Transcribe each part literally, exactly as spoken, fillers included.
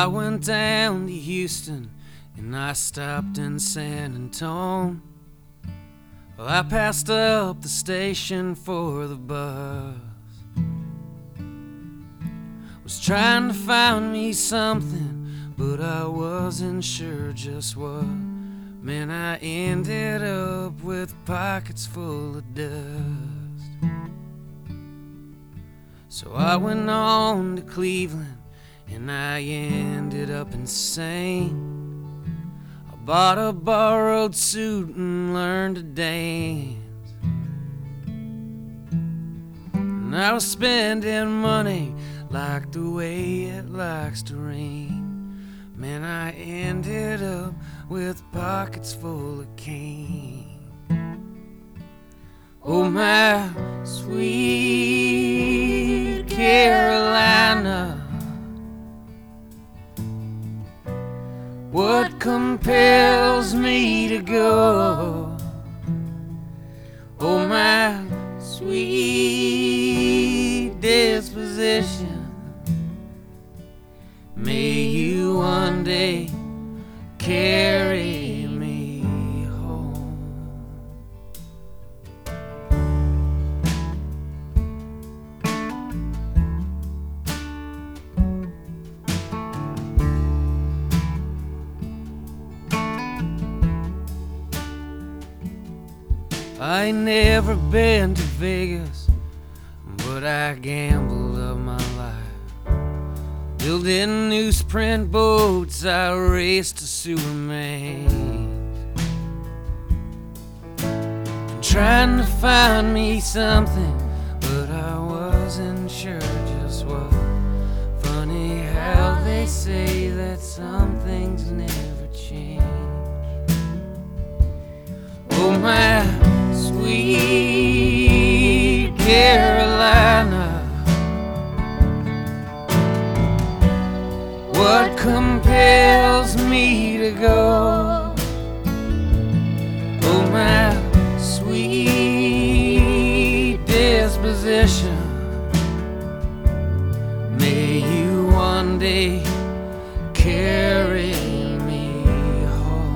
I went down to Houston and I stopped in San Antonio. Well, I passed up the station for the bus. Was trying to find me something, but I wasn't sure just what. Man, I ended up with pockets full of dust. So I went on to Cleveland and I ended up insane. I bought a borrowed suit and learned to dance. And I was spending money like the way it likes to rain. Man, I ended up with pockets full of cane. Oh, my sweet Carolina, what compels me to go? Oh, my sweet disposition, may you one day carry me home. I ain't never been to Vegas, but I gambled up my life. Building newsprint boats, I raced to Superman. Trying to find me something, but I wasn't sure just what. Funny how they say that some things never change. Oh, my sweet Carolina, what compels me to go? Oh, my sweet disposition, may you one day carry me home.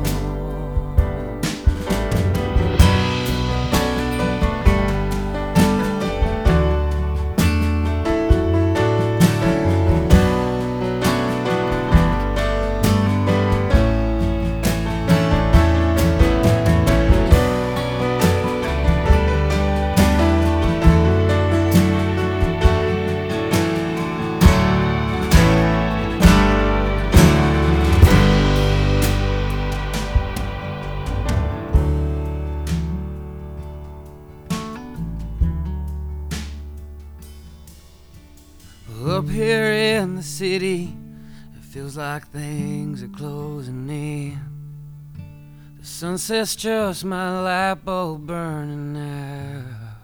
Up here in the city, it feels like things are closing in. The sunset's just my light bulb burning out.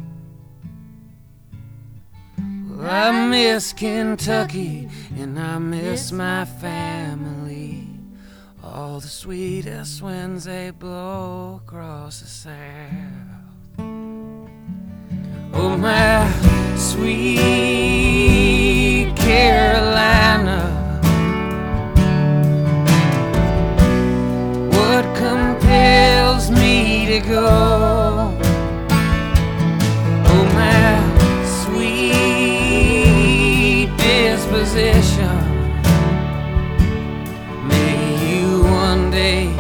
Well, I miss Kentucky and I miss my family. All the sweetest winds they blow across the south. Oh, my sweet Carolina, what compels me to go? Oh, my sweet disposition, may you one day